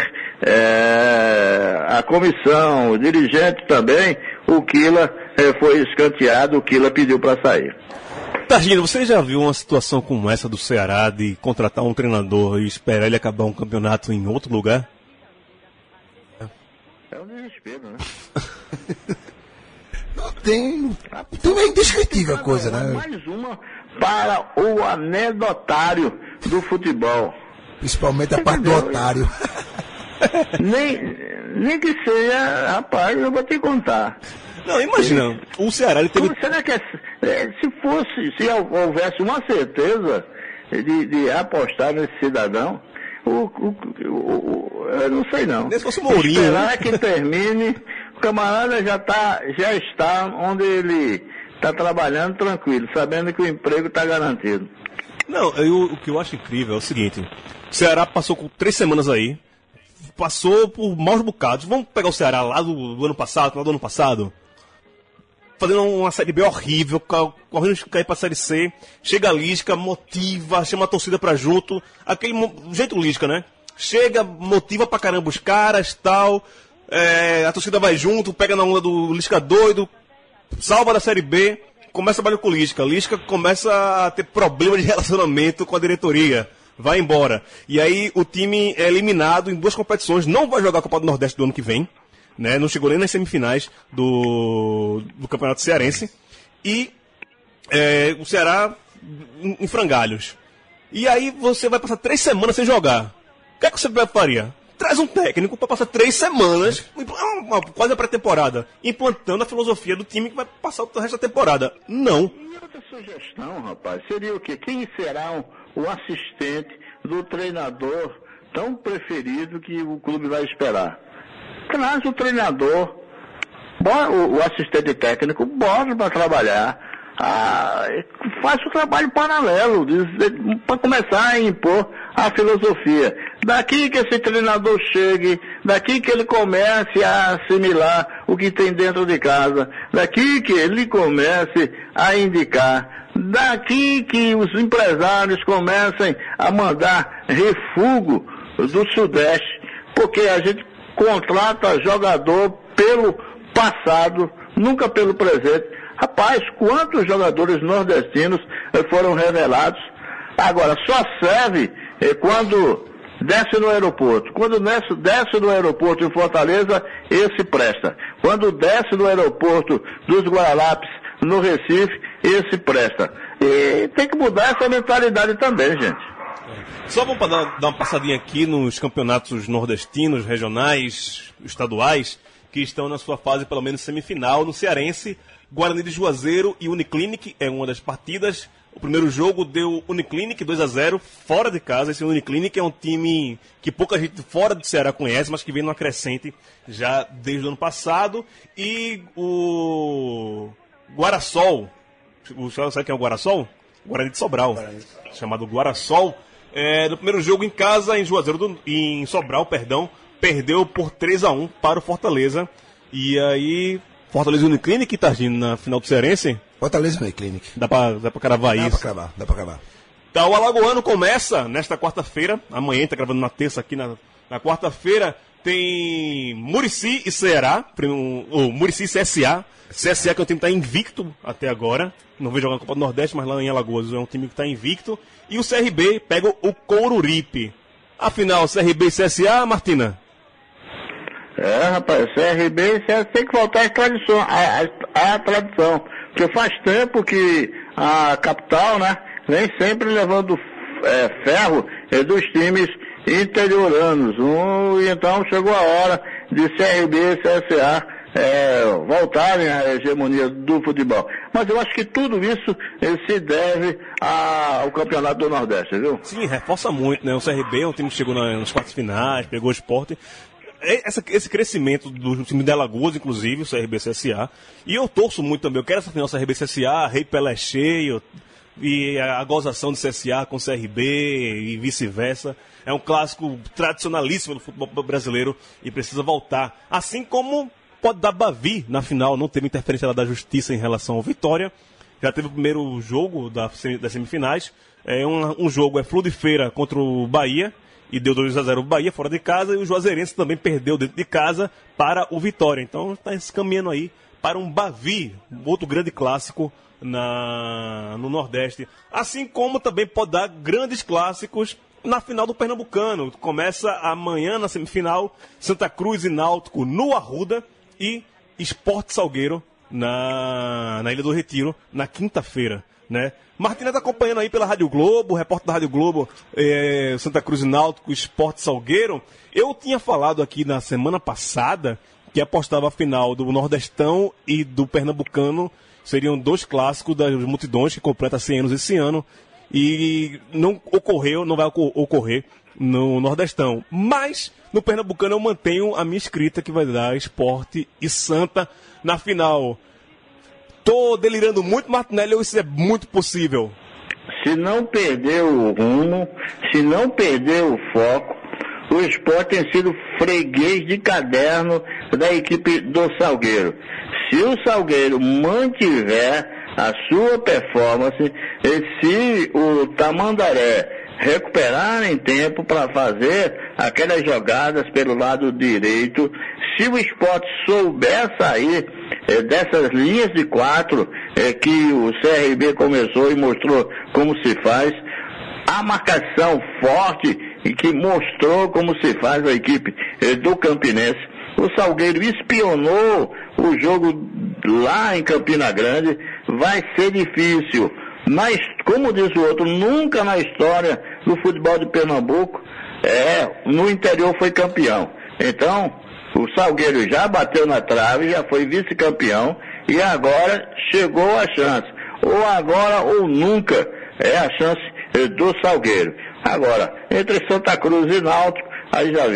é, a comissão, o dirigente também, o Quila é, foi escanteado, o Quila pediu para sair. Targino, você já viu uma situação como essa do Ceará, de contratar um treinador e esperar ele acabar um campeonato em outro lugar? É um desespero, né? Tem, tem é indescritível a coisa, né? Mais uma para o anedotário do futebol. Principalmente a parte do otário. nem, nem que seja, rapaz, eu vou te contar. Não, imagina, o Ceará ele teve... Como será que é, se fosse, se houvesse uma certeza de, de apostar nesse cidadão, o, o, o, o, eu não sei não. Se fosse o Mourinho, esperar né? que termine, o camarada já, tá, já está onde ele está trabalhando tranquilo, sabendo que o emprego está garantido. Não, eu, o que eu acho incrível é o seguinte, o Ceará passou com três semanas aí, passou por maus bocados. Vamos pegar o Ceará lá do, do ano passado, lá do ano passado, fazendo uma Série B horrível, correndo de cair pra Série C, chega a Lisca, motiva, chama a torcida pra junto, aquele jeito Lisca, né? Chega, motiva pra caramba os caras, tal, é, a torcida vai junto, pega na onda do Lisca doido, salva da Série B, começa a trabalhar com o Lisca. Lisca começa a ter problema de relacionamento com a diretoria, vai embora. E aí o time é eliminado em duas competições, não vai jogar a Copa do Nordeste do ano que vem, né? Não chegou nem nas semifinais do, do Campeonato Cearense. E é, o Ceará em, em frangalhos. E aí você vai passar três semanas sem jogar. O que é que você faria? Traz um técnico para passar três semanas, uma, quase a pré-temporada, implantando a filosofia do time que vai passar o resto da temporada. Não. E outra sugestão, rapaz, seria o quê? Quem será o, o assistente do treinador tão preferido que o clube vai esperar? Traz o treinador, bora, o, o assistente técnico, bora para trabalhar. ah, faça o trabalho paralelo, para começar a impor a filosofia. Daqui que esse treinador chegue, daqui que ele comece a assimilar o que tem dentro de casa, daqui que ele comece a indicar, daqui que os empresários comecem a mandar refúgio do Sudeste, porque a gente contrata jogador pelo passado, nunca pelo presente. Rapaz, quantos jogadores nordestinos foram revelados? Agora, só serve eh, quando desce no aeroporto. Quando desce, desce no aeroporto em Fortaleza, esse presta. Quando desce no aeroporto dos Guararapes, no Recife, esse presta. E tem que mudar essa mentalidade também, gente. Só vamos dar, dar uma passadinha aqui nos campeonatos nordestinos, regionais, estaduais, que estão na sua fase, pelo menos, semifinal. No Cearense, Guarani de Juazeiro e Uniclinic é uma das partidas. O primeiro jogo deu Uniclinic dois a zero, fora de casa. Esse Uniclinic é um time que pouca gente fora do Ceará conhece, mas que vem numa crescente já desde o ano passado. E o Guarasol, sabe quem é o Guarasol? Guarani de Sobral, Guarani. Chamado Guarasol. É, no primeiro jogo em casa, em Juazeiro, do, em Sobral, perdão, perdeu por três a um para o Fortaleza. E aí, Fortaleza e Uniclinic, Targino, na final do Cearense. Fortaleza e Uniclinic. Dá pra, dá pra cravar isso. Dá pra cravar, dá pra cravar. Tá, o Alagoano começa nesta quarta-feira, amanhã, tá gravando na terça aqui, na, na quarta-feira, tem Muricy e Ceará, o Muricy e C S A. C S A que é um time que está invicto até agora, não veio jogar na Copa do Nordeste, mas lá em Alagoas é um time que está invicto. E o C R B pega o Coruripe. Afinal, C R B e C S A, Martina? É, rapaz, C R B e C S A tem que voltar à tradição, à, à, à tradição. Porque faz tempo que a capital, né, vem sempre levando é, ferro é, dos times interioranos. Um, e então chegou a hora de C R B e C S A é, voltarem à hegemonia do futebol. Mas eu acho que tudo isso é, se deve a, ao Campeonato do Nordeste, viu? Sim, reforça muito, né? O C R B é um time que chegou na, nas quartas finais, pegou o Sport. Essa, esse crescimento do time de Alagoas, inclusive, o C R B C S A. E eu torço muito também. Eu quero essa final C R B C S A, Rei Pelé cheio, e a gozação do C S A com o C R B e vice-versa. É um clássico tradicionalíssimo do futebol brasileiro e precisa voltar. Assim como pode dar Bavi na final, não teve interferência lá da justiça em relação ao Vitória. Já teve o primeiro jogo da, das semifinais. É um, um jogo é Flu de Feira contra o Bahia. E deu dois a zero o Bahia fora de casa, e o Juazeirense também perdeu dentro de casa para o Vitória. Então está se caminhando aí para um Bavi, outro grande clássico na, no Nordeste. Assim como também pode dar grandes clássicos na final do Pernambucano. Começa amanhã na semifinal, Santa Cruz e Náutico no Arruda e Sport Salgueiro na, na Ilha do Retiro na quinta-feira, né? Martina está acompanhando aí pela Rádio Globo, repórter da Rádio Globo, é, Santa Cruz e Náutico, Sport Salgueiro. Eu tinha falado aqui na semana passada que apostava a final do Nordestão e do Pernambucano seriam dois clássicos das multidões que completa cem anos esse ano, e não ocorreu, não vai ocorrer no Nordestão. Mas no Pernambucano eu mantenho a minha escrita que vai dar Sport e Santa na final. Tô delirando muito, Martinelli, ou isso é muito possível? Se não perder o rumo, se não perder o foco, o Sport tem sido freguês de caderno da equipe do Salgueiro. Se o Salgueiro mantiver a sua performance, e se o Tamandaré recuperarem tempo para fazer aquelas jogadas pelo lado direito, se o Sport souber sair é, dessas linhas de quatro é, que o C R B começou e mostrou como se faz, a marcação forte e que mostrou como se faz a equipe é, do Campinense, o Salgueiro espionou o jogo lá em Campina Grande, vai ser difícil. Mas, como diz o outro, nunca na história do futebol de Pernambuco, é, no interior foi campeão. Então, o Salgueiro já bateu na trave, já foi vice-campeão, e agora chegou a chance. Ou agora ou nunca é a chance do Salgueiro. Agora, entre Santa Cruz e Náutico, aí já viu.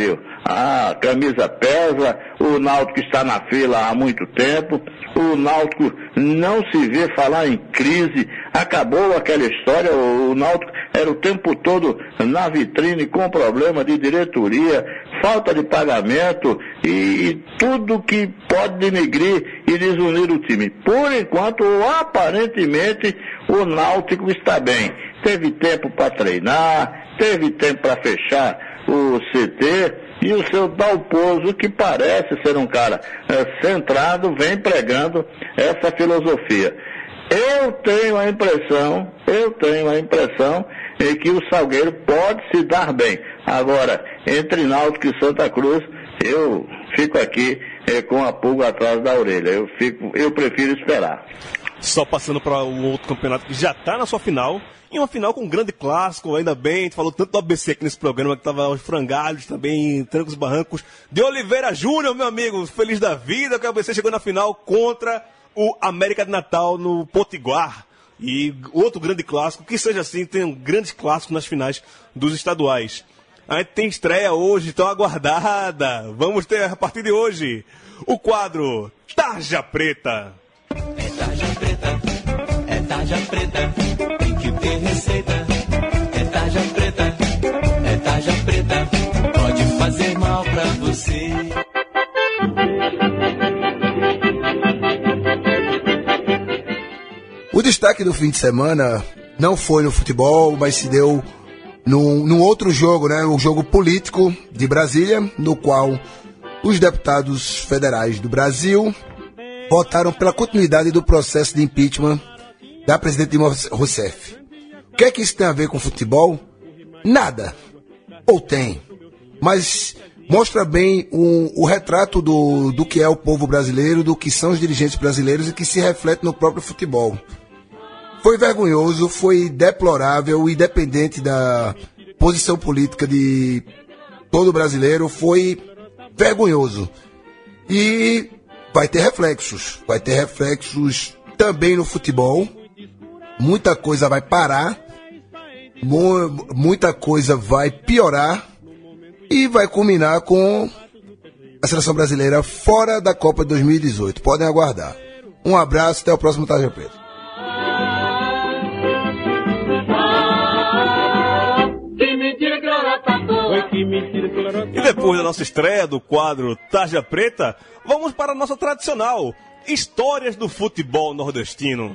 a camisa pesa, o Náutico está na fila há muito tempo, o Náutico não se vê falar em crise, acabou aquela história, o Náutico era o tempo todo na vitrine com problema de diretoria, falta de pagamento e, e tudo que pode denegrir e desunir o time. Por enquanto, aparentemente, o Náutico está bem. Teve tempo para treinar, teve tempo para fechar o C T, e o seu Dalpozo, que parece ser um cara é, centrado, vem pregando essa filosofia. Eu tenho a impressão, eu tenho a impressão é que o Salgueiro pode se dar bem. Agora, entre Náutico e Santa Cruz, eu fico aqui é, com a pulga atrás da orelha. Eu, fico, eu prefiro esperar. Só passando para o outro campeonato que já está na sua final, e uma final com um grande clássico, ainda bem, a gente falou tanto do A B C aqui nesse programa, que estava aos frangalhos também, trancos e barrancos, de Oliveira Júnior, meu amigo, feliz da vida, que o A B C chegou na final contra o América de Natal no Potiguar. E outro grande clássico, que seja assim, tem um grande clássico nas finais dos estaduais. A gente tem estreia hoje, tão aguardada, vamos ter a partir de hoje o quadro Tarja Preta. É tarja preta, é tarja preta, tem que ter receita. É tarja preta, é tarja preta, pode fazer mal pra você. O destaque do fim de semana não foi no futebol, mas se deu num, num outro jogo, né? Um jogo político de Brasília, no qual os deputados federais do Brasil votaram pela continuidade do processo de impeachment da presidente Dilma Rousseff. O que é que isso tem a ver com futebol? Nada. Ou tem. Mas mostra bem um, o retrato do, do que é o povo brasileiro, do que são os dirigentes brasileiros e que se reflete no próprio futebol. Foi vergonhoso, foi deplorável, independente da posição política de todo brasileiro, foi vergonhoso. E vai ter reflexos, vai ter reflexos também no futebol. Muita coisa vai parar, mu- muita coisa vai piorar e vai culminar com a seleção brasileira fora da Copa de dois mil e dezoito. Podem aguardar. Um abraço, até o próximo Tarja Preta. E depois da nossa estreia do quadro Tarja Preta, vamos para a nossa tradicional Histórias do Futebol Nordestino.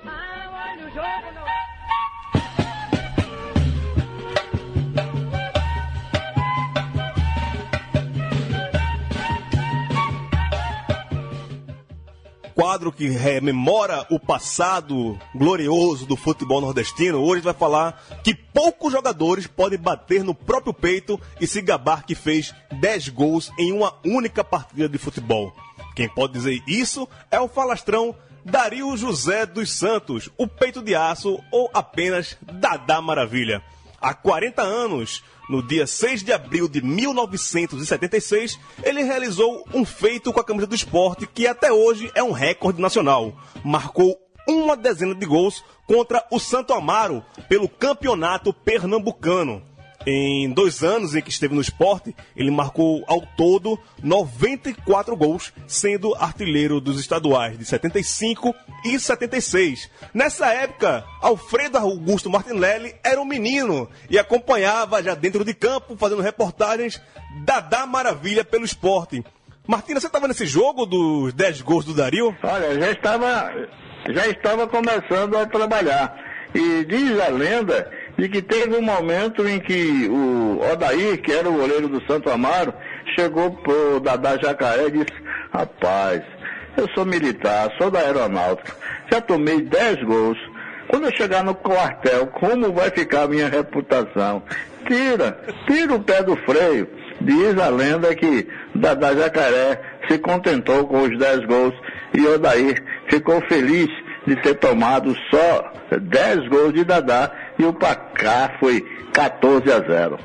Quadro que rememora o passado glorioso do futebol nordestino. Hoje a gente vai falar que poucos jogadores podem bater no próprio peito e se gabar que fez dez gols em uma única partida de futebol. Quem pode dizer isso é o falastrão Dario José dos Santos, o peito de aço ou apenas Dadá Maravilha. Há quarenta anos, no dia seis de abril de mil novecentos e setenta e seis, ele realizou um feito com a camisa do Sport que até hoje é um recorde nacional. Marcou uma dezena de gols contra o Santo Amaro pelo campeonato pernambucano. Em dois anos em que esteve no Sport, ele marcou ao todo noventa e quatro gols, sendo artilheiro dos estaduais de setenta e cinco e setenta e seis. Nessa época, Alfredo Augusto Martinelli era um menino e acompanhava já dentro de campo, fazendo reportagens Dadá Maravilha pelo Sport. Martina, você estava nesse jogo dos dez gols do Dario? Olha, já estava, já estava começando a trabalhar. E diz a lenda de que teve um momento em que o Odair, que era o goleiro do Santo Amaro, chegou pro Dadá Jacaré e disse: rapaz, eu sou militar, sou da aeronáutica, já tomei dez gols. Quando eu chegar no quartel, como vai ficar a minha reputação? Tira, tira o pé do freio. Diz a lenda que Dadá Jacaré se contentou com os dez gols e Odair ficou feliz de ter tomado só dez gols de Dadá e o placar foi quatorze a zero.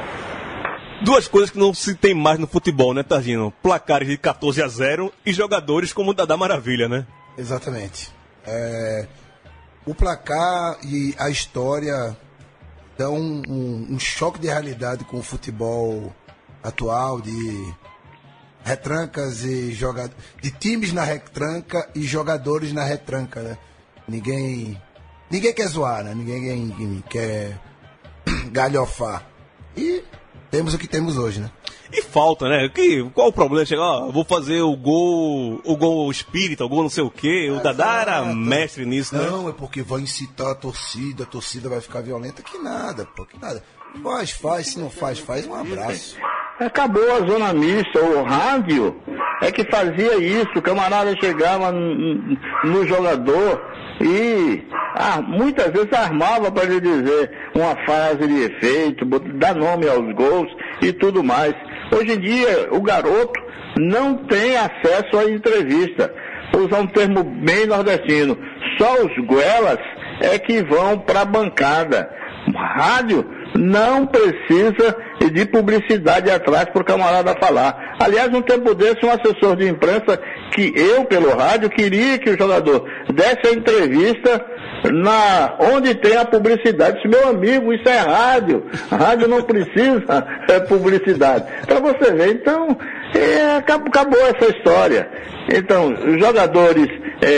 Duas coisas que não se tem mais no futebol, né, Targino? Placares de quatorze a zero e jogadores como o Dadá Maravilha, né? Exatamente. É, o placar e a história dão um, um, um choque de realidade com o futebol atual de retrancas e jogadores, de times na retranca e jogadores na retranca, né? Ninguém, ninguém quer zoar, né? Ninguém quer galhofar. E temos o que temos hoje, né? E falta, né? Que, qual o problema? Chegar, ó, vou fazer o gol, o gol espírita, o gol não sei o quê. O Dadá era mestre nisso, né? Não, é porque vai incitar a torcida, a torcida vai ficar violenta. Que nada, pô, que nada. Faz, faz, se não faz, faz, um abraço. Acabou a zona mista, o rádio é que fazia isso, o camarada chegava no, no jogador e ah, muitas vezes armava para lhe dizer uma frase de efeito, dar nome aos gols e tudo mais. Hoje em dia o garoto não tem acesso à entrevista, usar um termo bem nordestino, só os goelas é que vão para a bancada. Rádio não precisa de publicidade atrás para o camarada falar. Aliás, um tempo desse, um assessor de imprensa, que eu, pelo rádio, queria que o jogador desse a entrevista na, onde tem a publicidade. Disse, meu amigo, isso é rádio. Rádio não precisa é, publicidade. Para você ver, então, é, acabou essa história. Então, os jogadores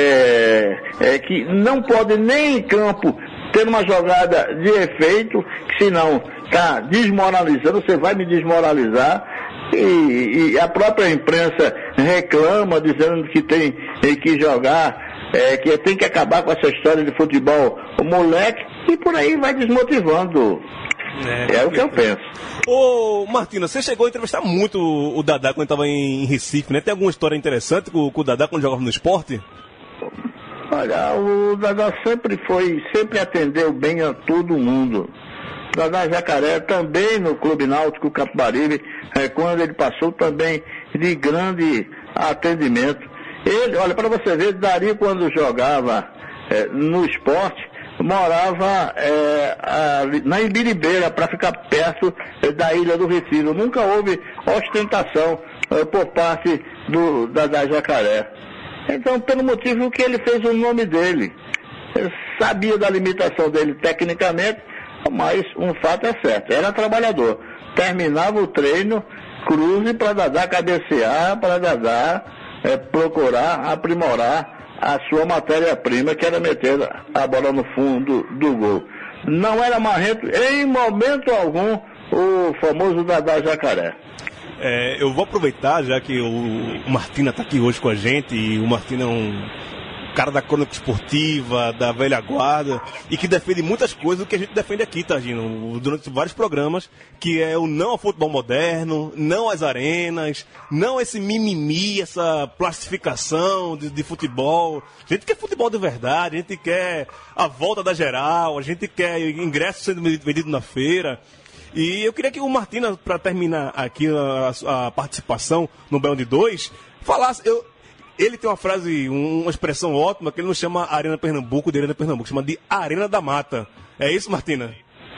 é, é, que não podem nem em campo ter uma jogada de efeito, que senão está desmoralizando, você vai me desmoralizar, e, e a própria imprensa reclama, dizendo que tem que jogar, é, que tem que acabar com essa história de futebol, o moleque, e por aí vai desmotivando. É, é o que eu penso. Ô, Martina, você chegou a entrevistar muito o Dadá quando estava em Recife, né? Tem alguma história interessante com, com o Dadá quando jogava no esporte? Olha, o Dadá sempre foi, sempre atendeu bem a todo mundo. O Dadá Jacaré também no Clube Náutico Capibaribe, é, quando ele passou também de grande atendimento. Ele, olha, para você ver, Dari quando jogava é, no esporte, morava é, a, na Ibiribeira, para ficar perto é, da Ilha do Retiro. Nunca houve ostentação é, por parte do Dadá Jacaré. Então, pelo motivo que ele fez o nome dele. Ele sabia da limitação dele tecnicamente, mas um fato é certo, era trabalhador. Terminava o treino, cruze para Dadá cabecear, para Dadá é, procurar aprimorar a sua matéria-prima, que era meter a bola no fundo do gol. Não era marrento em momento algum o famoso Dadá Jacaré. É, eu vou aproveitar, já que o Martina está aqui hoje com a gente, e o Martina é um cara da crônica esportiva, da velha guarda, e que defende muitas coisas do que a gente defende aqui, Targino, durante vários programas, que é o não ao futebol moderno, não às arenas, não esse mimimi, essa plastificação de, de futebol. A gente quer futebol de verdade, a gente quer a volta da geral, a gente quer ingresso sendo vendido na feira. E eu queria que o Martina, para terminar aqui a, a participação no Baião de dois, falasse... Eu, ele tem uma frase, uma expressão ótima, que ele não chama Arena Pernambuco de Arena Pernambuco, chama de Arena da Mata. É isso, Martina?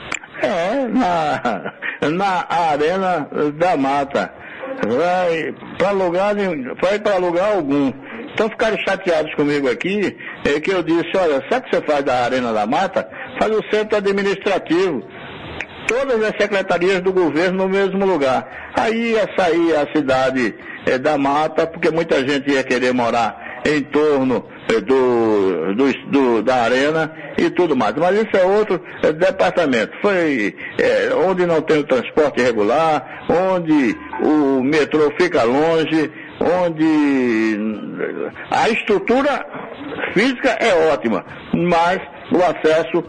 É, na, na Arena da Mata. Vai para lugar, vai para lugar algum. Então ficaram chateados comigo aqui, é que eu disse, olha, sabe o que você faz da Arena da Mata? Faz o centro administrativo. Todas as secretarias do governo no mesmo lugar. Aí ia sair a cidade é, da Mata, porque muita gente ia querer morar em torno é, do, do, do, da arena e tudo mais. Mas isso é outro é, departamento. Foi é, onde não tem o transporte regular, onde o metrô fica longe, onde a estrutura física é ótima, mas o acesso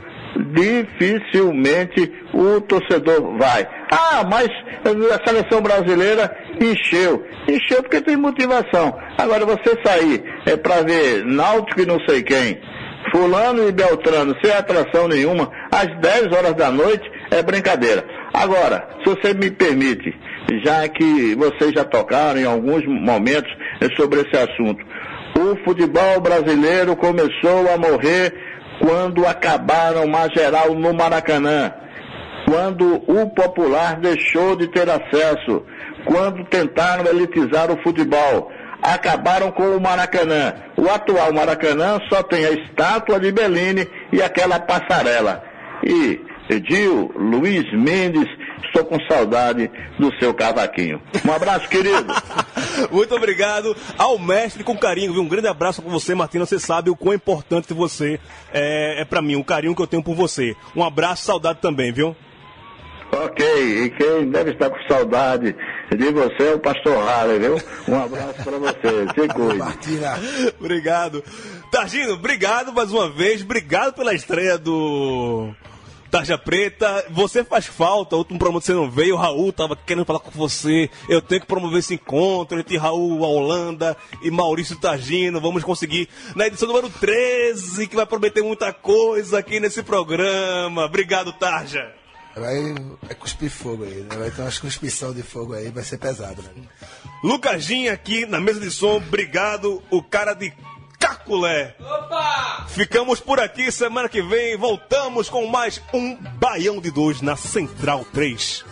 dificilmente o torcedor vai. Ah, mas a seleção brasileira encheu. Encheu porque tem motivação. Agora você sair é para ver Náutico e não sei quem, fulano e Beltrano, sem atração nenhuma, às dez horas da noite, é brincadeira. Agora, se você me permite, já que vocês já tocaram em alguns momentos sobre esse assunto, o futebol brasileiro começou a morrer quando acabaram mais geral no Maracanã, quando o popular deixou de ter acesso, quando tentaram elitizar o futebol, acabaram com o Maracanã. O atual Maracanã só tem a estátua de Bellini e aquela passarela. E Gil, Luiz Mendes estou com saudade do seu cavaquinho. Um abraço, querido. Muito obrigado ao mestre com carinho, viu? Um grande abraço com você, Martina. Você sabe o quão importante você é, é pra mim, o carinho que eu tenho por você. Um abraço, saudade também, viu? Ok, e quem deve estar com saudade de você é o Pastor Harley, viu? Um abraço pra você, se cuide. Martina. Obrigado. Targino, obrigado mais uma vez, obrigado pela estreia do Tarja Preta. Você faz falta, o último programa que você não veio, o Raul tava querendo falar com você. Eu tenho que promover esse encontro entre Raul, a Holanda e Maurício Targino. Vamos conseguir na edição número treze, que vai prometer muita coisa aqui nesse programa. Obrigado, Tarja. Vai, vai cuspir fogo aí, né? Vai ter umas cuspição de fogo aí, vai ser pesado, né? Lucasinha aqui na mesa de som, obrigado, o cara de Caculé. Opa! Ficamos por aqui, semana que vem voltamos com mais um Baião de Dois na Central três.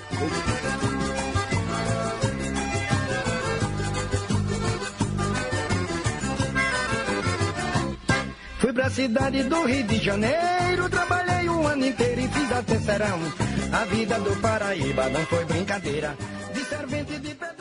Fui pra cidade do Rio de Janeiro, trabalhei o ano inteiro e fiz até serão. A vida do Paraíba não foi brincadeira, de servente de pedreiro.